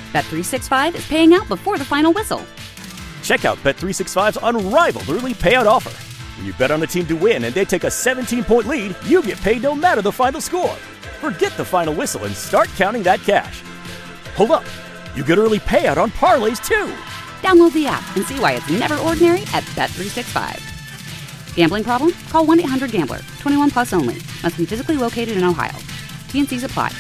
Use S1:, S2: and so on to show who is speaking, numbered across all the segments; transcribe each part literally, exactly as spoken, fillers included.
S1: Bet three sixty-five is paying out before the final whistle.
S2: Check out Bet three sixty-five's unrivaled early payout offer. When you bet on a team to win and they take a seventeen-point lead, you get paid no matter the final score. Forget the final whistle and start counting that cash. Hold up. You get early payout on parlays, too.
S1: Download the app and see why it's never ordinary at Bet three sixty-five. Gambling problem? Call one eight hundred gambler. twenty-one plus only. Must be physically located in Ohio. T N Cs apply.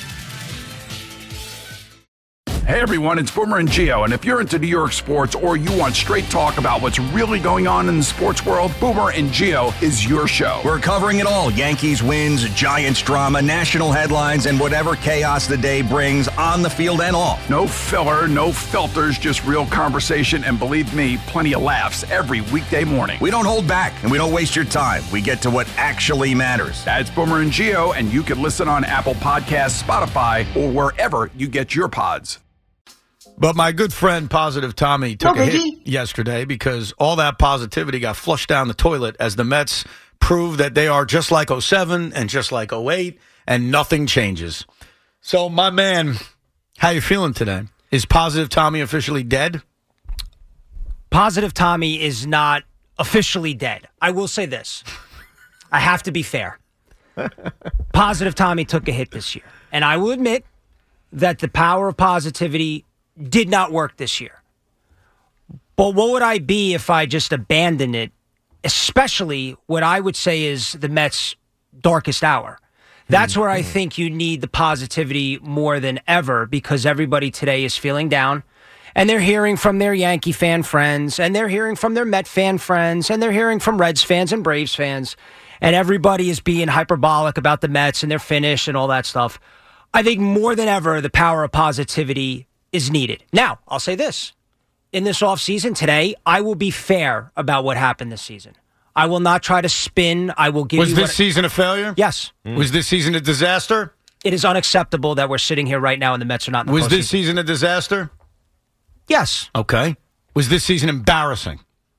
S3: Hey everyone, it's Boomer and Gio, and if you're into New York sports or you want straight talk about what's really going on in the sports world, Boomer and Gio is your show.
S4: We're covering it all. Yankees wins, Giants drama, national headlines, and whatever chaos the day brings on the field and off.
S3: No filler, no filters, just real conversation, and believe me, plenty of laughs every weekday morning.
S4: We don't hold back, and we don't waste your time. We get to what actually matters.
S3: That's Boomer and Gio, and you can listen on Apple Podcasts, Spotify, or wherever you get your pods.
S5: But my good friend, Positive Tommy, took
S6: no,
S5: a hit yesterday because all that positivity got flushed down the toilet as the Mets proved that they are just like oh seven and just like oh eight, and nothing changes. So, my man, how you feeling today? Is Positive Tommy officially dead?
S7: Positive Tommy is not officially dead. I will say this. I have to be fair. Positive Tommy took a hit this year. And I will admit that the power of positivity did not work this year. But what would I be if I just abandoned it, especially what I would say is the Mets' darkest hour? That's mm-hmm. where I think you need the positivity more than ever because everybody today is feeling down and they're hearing from their Yankee fan friends and they're hearing from their Met fan friends and they're hearing from Reds fans and Braves fans and everybody is being hyperbolic about the Mets and their finish and all that stuff. I think more than ever, the power of positivity is needed. Now, I'll say this. In this offseason today, I will be fair about what happened this season. I will not try to spin. I will give
S5: Was
S7: you
S5: this
S7: what,
S5: season a failure?
S7: Yes.
S5: Mm. Was this season a disaster?
S7: It is unacceptable that we're sitting here right now and the Mets are not in the
S5: Was
S7: postseason.
S5: this season a disaster?
S7: Yes.
S5: Okay. Was this season embarrassing?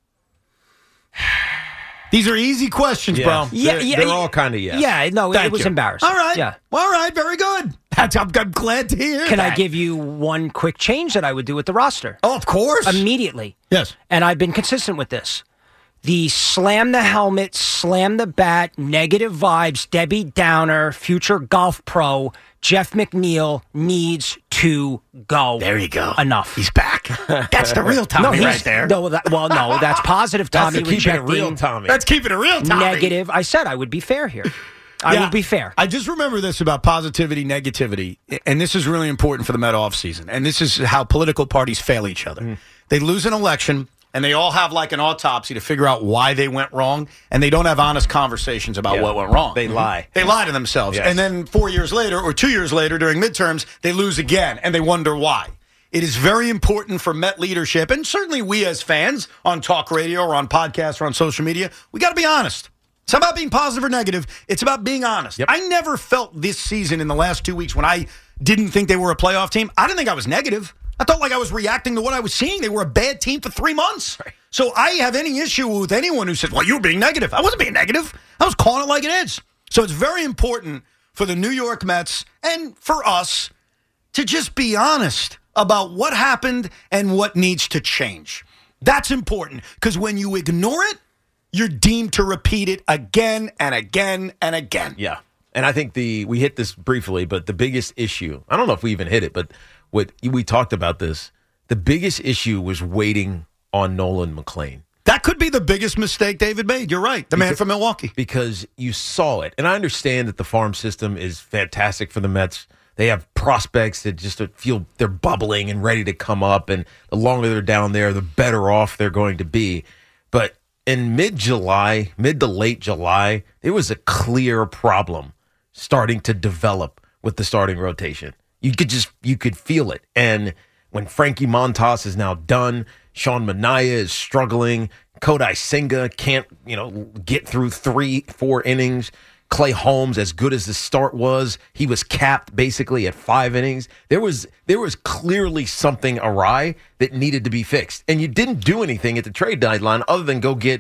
S5: These are easy questions,
S8: yeah.
S5: bro.
S7: Yeah,
S8: they're,
S7: yeah,
S8: they're
S7: yeah.
S8: all kind of yes.
S7: Yeah, no,
S5: Thank
S7: it was
S5: you.
S7: embarrassing.
S5: All right.
S7: Yeah.
S5: All right, very good. That's, I'm, I'm glad to hear
S7: Can
S5: that.
S7: I give you one quick change that I would do with the roster?
S5: Oh, of course.
S7: Immediately.
S5: Yes.
S7: And I've been consistent with this. The slam the helmet, slam the bat, negative vibes, Debbie Downer, future golf pro, Jeff McNeil needs to go.
S5: There you go.
S7: Enough.
S5: He's back. That's the real Tommy
S7: no,
S5: right there.
S7: No, that, well, no, that's positive Tommy
S8: That's the keep it
S7: rejecting
S8: real Tommy.
S5: That's keeping it real Tommy.
S7: negative. I said I would be fair here. I
S5: Yeah.
S7: would be fair.
S5: I just remember this about positivity, negativity, and this is really important for the Met offseason, and this is how political parties fail each other. Mm. They lose an election, and they all have like an autopsy to figure out why they went wrong, and they don't have honest conversations about
S8: Yeah.
S5: what went wrong.
S8: They lie.
S5: They lie to themselves.
S8: Yes.
S5: And then four years later or two years later during midterms, they lose again, and they wonder why. It is very important for Met leadership, and certainly we as fans on talk radio or on podcasts or on social media, we got to be honest. It's not about being positive or negative. It's about being honest.
S8: Yep.
S5: I never felt this season in the last two weeks when I didn't think they were a playoff team. I didn't think I was negative. I felt like I was reacting to what I was seeing. They were a bad team for three months. Right. So I have any issue with anyone who says, well, you were being negative. I wasn't being negative. I was calling it like it is. So it's very important for the New York Mets and for us to just be honest about what happened and what needs to change. That's important because when you ignore it, you're deemed to repeat it again and again and again.
S8: Yeah. And I think the we hit this briefly, but the biggest issue, I don't know if we even hit it, but what we talked about this, the biggest issue was waiting on Nolan McLean.
S5: That could be the biggest mistake David made. You're right. The
S8: because,
S5: man from Milwaukee.
S8: Because you saw it. And I understand that the farm system is fantastic for the Mets. They have prospects that just feel they're bubbling and ready to come up. And the longer they're down there, the better off they're going to be. But in mid-July, mid to late July, there was a clear problem starting to develop with the starting rotation. You could just, you could feel it. And when Frankie Montas is now done, Sean Manaea is struggling, Kodai Senga can't, you know, get through three, four innings. Clay Holmes, as good as the start was, he was capped basically at five innings. There was there was clearly something awry that needed to be fixed. And you didn't do anything at the trade deadline other than go get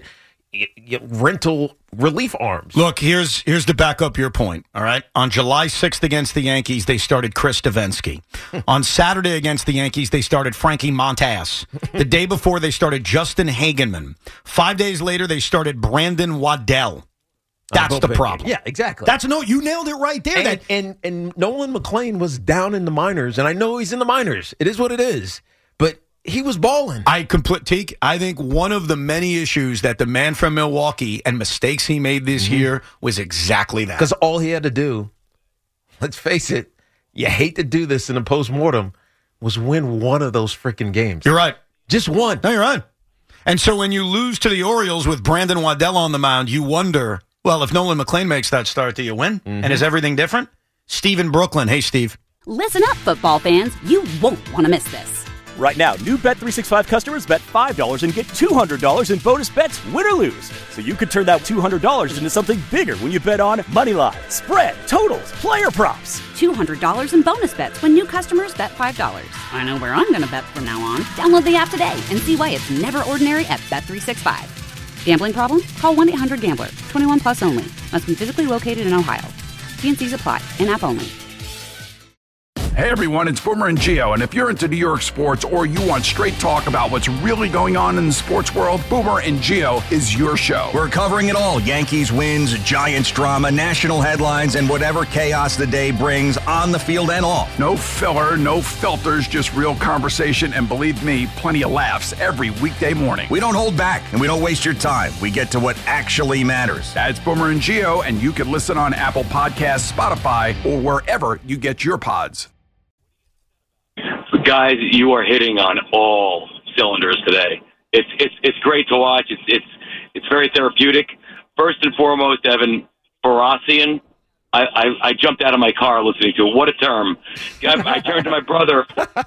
S8: y- y- rental relief arms.
S5: Look, here's here's to back up your point, all right? On July sixth against the Yankees, they started Chris Davinsky. On Saturday against the Yankees, they started Frankie Montas. The day before, they started Justin Hagenman. Five days later, they started Brandon Waddell. That's the problem.
S8: Yeah, exactly.
S5: That's no, you nailed it right there.
S8: And,
S5: that,
S8: and and Nolan McLean was down in the minors, and I know he's in the minors. It is what it is. But he was balling.
S5: I complete Teak. I think one of the many issues that the man from Milwaukee and mistakes he made this mm-hmm. year was exactly that.
S8: Because all he had to do, let's face it, you hate to do this in a postmortem, was win one of those freaking games.
S5: You're right.
S8: Just one.
S5: No, you're right. And so when you lose to the Orioles with Brandon Waddell on the mound, you wonder, well, if Nolan McLean makes that start, do you win? Mm-hmm. And is everything different? Steve in Brooklyn. Hey, Steve.
S1: Listen up, football fans. You won't want to miss this.
S2: Right now, new Bet three sixty-five customers bet five dollars and get two hundred dollars in bonus bets, win or lose. So you could turn that two hundred dollars into something bigger when you bet on money line, spread, totals, player props.
S1: two hundred dollars in bonus bets when new customers bet five dollars. I know where I'm going to bet from now on. Download the app today and see why it's never ordinary at Bet three sixty-five. Gambling problem? Call one eight hundred gambler. twenty-one plus only. Must be physically located in Ohio. T and C's apply. In-app only.
S3: Hey everyone, it's Boomer and Gio, and if you're into New York sports or you want straight talk about what's really going on in the sports world, Boomer and Gio is your show.
S4: We're covering it all. Yankees wins, Giants drama, national headlines, and whatever chaos the day brings on the field and off.
S3: No filler, no filters, just real conversation, and believe me, plenty of laughs every weekday morning.
S4: We don't hold back, and we don't waste your time. We get to what actually matters.
S3: That's Boomer and Gio, and you can listen on Apple Podcasts, Spotify, or wherever you get your pods.
S6: Guys, you are hitting on all cylinders today. It's it's it's great to watch. It's it's it's very therapeutic. First and foremost, Evan Barassian. I, I, I jumped out of my car listening to it. What a term! I, I turned to my brother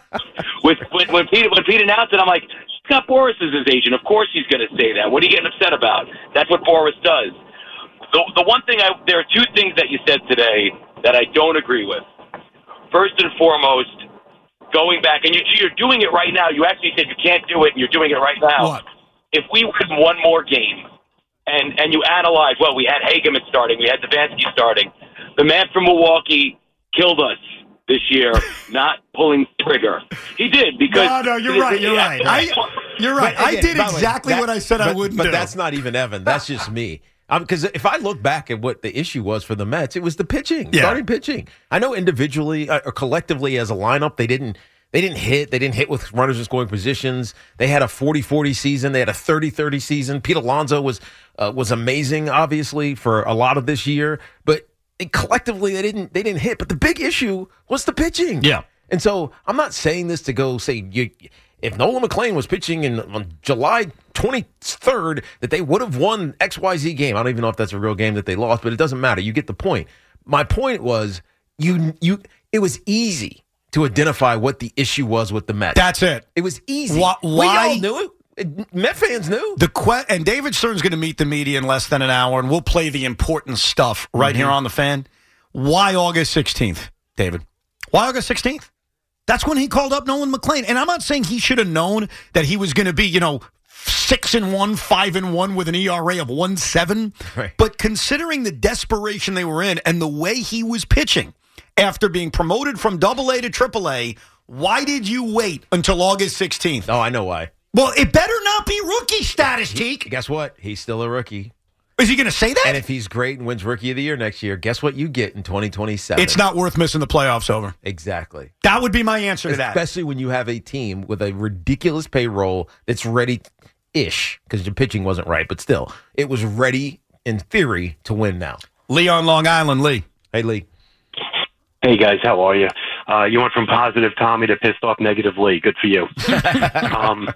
S6: with when, when Pete when Pete announced it. I'm like, Scott Boras is his agent. Of course he's going to say that. What are you getting upset about? That's what Boras does. The the one thing I there are two things that you said today that I don't agree with. First and foremost, going back, and you're, you're doing it right now. You actually said you can't do it, and you're doing it right now.
S5: What?
S6: If we win one more game, and, and you analyze, well, we had Hageman starting, we had Davinsky starting. The man from Milwaukee killed us this year, not pulling the trigger. He did, because...
S5: No, no, you're right, you're right. I, you're right.
S8: But again,
S5: I did
S8: by the way,
S5: exactly
S8: that-
S5: what I said
S8: but,
S5: I wouldn't
S8: but
S5: do.
S8: But that's not even Evan. That's just me. Because if I look back at what the issue was for the Mets, it was the pitching,
S5: Yeah.
S8: starting pitching. I know individually uh, or collectively as a lineup, they didn't they didn't hit. They didn't hit with runners in scoring positions. They had a forty forty season. They had a thirty thirty season. Pete Alonso was uh, was amazing, obviously, for a lot of this year. But it, collectively, they didn't they didn't hit. But the big issue was the pitching.
S5: Yeah.
S8: And so I'm not saying this to go say you. If Nolan McLean was pitching in on July twenty-third, that they would have won X Y Z game. I don't even know if that's a real game that they lost, but it doesn't matter. You get the point. My point was you you. It was easy to identify what the issue was with the Mets.
S5: That's it.
S8: It was easy.
S5: Why?
S8: We all knew it. it. Met fans knew.
S5: The que- and David Stern's going to meet the media in less than an hour, and we'll play the important stuff right mm-hmm. here on the Fan. Why August sixteenth, David? Why August sixteenth? That's when he called up Nolan McLean. And I'm not saying he should have known that he was going to be, you know, six and one, five and one with an E R A of one seven.
S8: Right.
S5: But considering the desperation they were in and the way he was pitching after being promoted from double A to triple A, why did you wait until August sixteenth?
S8: Oh, I know why.
S5: Well, it better not be rookie status, Teak.
S8: Guess what? He's still a rookie.
S5: Is he going to say that?
S8: And if he's great and wins Rookie of the Year next year, guess what you get in twenty twenty-seven?
S5: It's not worth missing the playoffs over.
S8: Exactly.
S5: That would be my answer to that.
S8: Especially when you have a team with a ridiculous payroll that's ready-ish, because your pitching wasn't right, but still, it was ready, in theory, to win now.
S5: Lee on Long Island. Lee.
S8: Hey, Lee.
S9: Hey, guys. How are you? Uh, you went from positive Tommy to pissed off negative Lee. Good for you. um,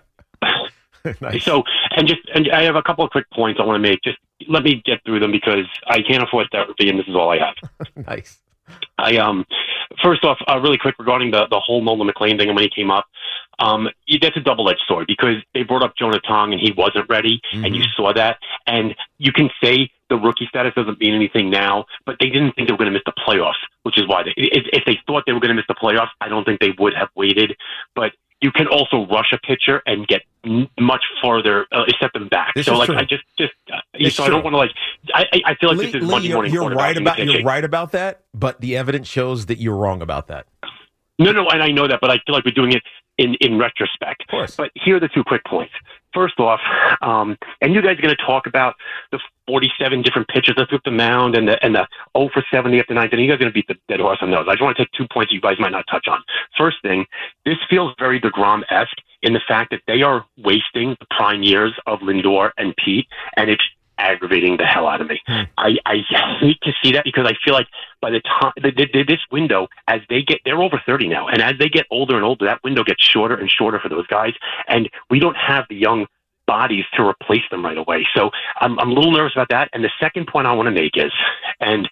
S8: Nice.
S9: So, and just, and I have a couple of quick points I want to make. Just let me get through them because I can't afford therapy, and this is all I have.
S8: Nice.
S9: I um, first off, uh, really quick regarding the the whole Nolan McLean thing and when he came up, um, that's a double edged sword because they brought up Jonah Tong and he wasn't ready, mm-hmm. and you saw that, and you can say the rookie status doesn't mean anything now, but they didn't think they were going to miss the playoffs, which is why they, if, if they thought they were going to miss the playoffs, I don't think they would have waited, but. You can also rush a pitcher and get m- much farther, uh, set them back.
S8: This
S9: so,
S8: is
S9: like,
S8: true.
S9: I just, just, uh, It's so true. I don't want to like. I, I feel like
S8: Lee,
S9: this is
S8: Lee,
S9: Monday
S8: you're,
S9: morning.
S8: you're right about
S9: pitching.
S8: you're right about that, but the evidence shows that you're wrong about that.
S9: No, no, and I know that, but I feel like we're doing it in, in retrospect.
S8: Of course.
S9: But here are the two quick points. First off, um, and you guys are going to talk about the forty-seven different pitches that took the mound and the and the oh for seventy after ninth, and you guys are going to beat the dead horse on those. I just want to take two points you guys might not touch on. First thing, this feels very DeGrom-esque in the fact that they are wasting the prime years of Lindor and Pete, and it's aggravating the hell out of me. Hmm. I, I hate to see that because I feel like by the time the, the, this window, as they get, they're over thirty now, and as they get older and older, that window gets shorter and shorter for those guys, and we don't have the young bodies to replace them right away. So I'm, I'm a little nervous about that. And the second point I want to make is, and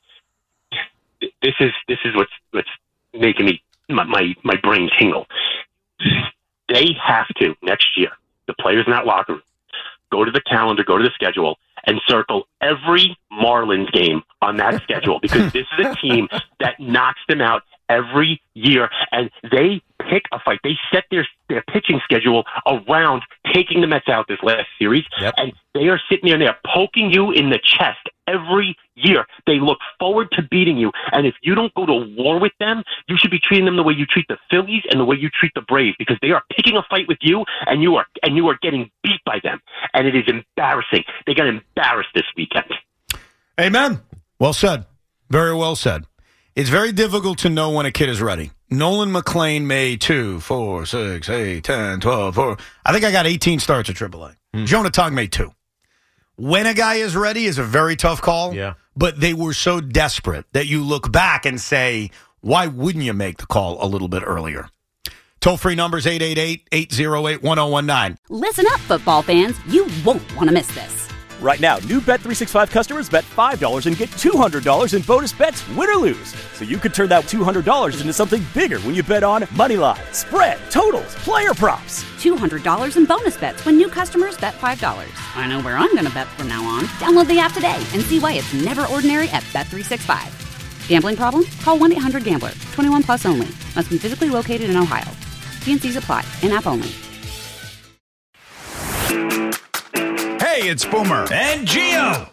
S9: this is this is what's what's making me my my, my brain tingle. They have to next year, the players in that locker room, go to the calendar, go to the schedule, and circle every Marlins game on that schedule because this is a team that knocks them out every year, and they pick a fight. They set their their pitching schedule around taking the Mets out this last series,
S8: yep.
S9: and they are sitting there and they're poking you in the chest every year. They look forward to beating you, and if you don't go to war with them, you should be treating them the way you treat the Phillies and the way you treat the Braves because they are picking a fight with you, and you are and you are getting beat by them, and it is embarrassing. They got embarrassed this weekend.
S5: Amen. Well said. Very well said. It's very difficult to know when a kid is ready. Nolan McLean made two, four, six, eight, ten, twelve, four. I think I got eighteen starts at triple A. Mm. Jonah Tong made two. When a guy is ready is a very tough call.
S8: Yeah.
S5: But they were so desperate that you look back and say, why wouldn't you make the call a little bit earlier? Toll-free numbers eight eight eight, eight oh eight, one oh one nine.
S1: Listen up, football fans. You won't want to miss this.
S2: Right now, new Bet three sixty-five customers bet five dollars and get two hundred dollars in bonus bets, win or lose. So you could turn that two hundred dollars into something bigger when you bet on moneyline, spread, totals, player props.
S1: two hundred dollars in bonus bets when new customers bet five dollars. I know where I'm going to bet from now on. Download the app today and see why it's never ordinary at Bet three sixty-five. Gambling problem? Call one eight hundred gambler. twenty-one plus only. Must be physically located in Ohio. T and C's apply. In-app only.
S3: Hey, it's Boomer
S5: And Gio.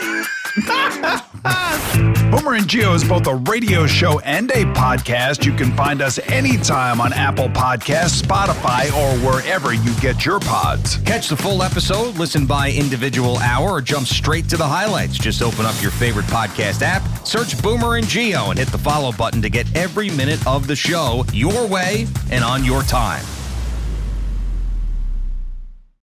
S3: Boomer and Gio is both a radio show and a podcast. You can find us anytime on Apple Podcasts, Spotify, or wherever you get your pods.
S4: Catch the full episode, listen by individual hour, or jump straight to the highlights. Just open up your favorite podcast app, search Boomer and Gio, and hit the follow button to get every minute of the show your way and on your time.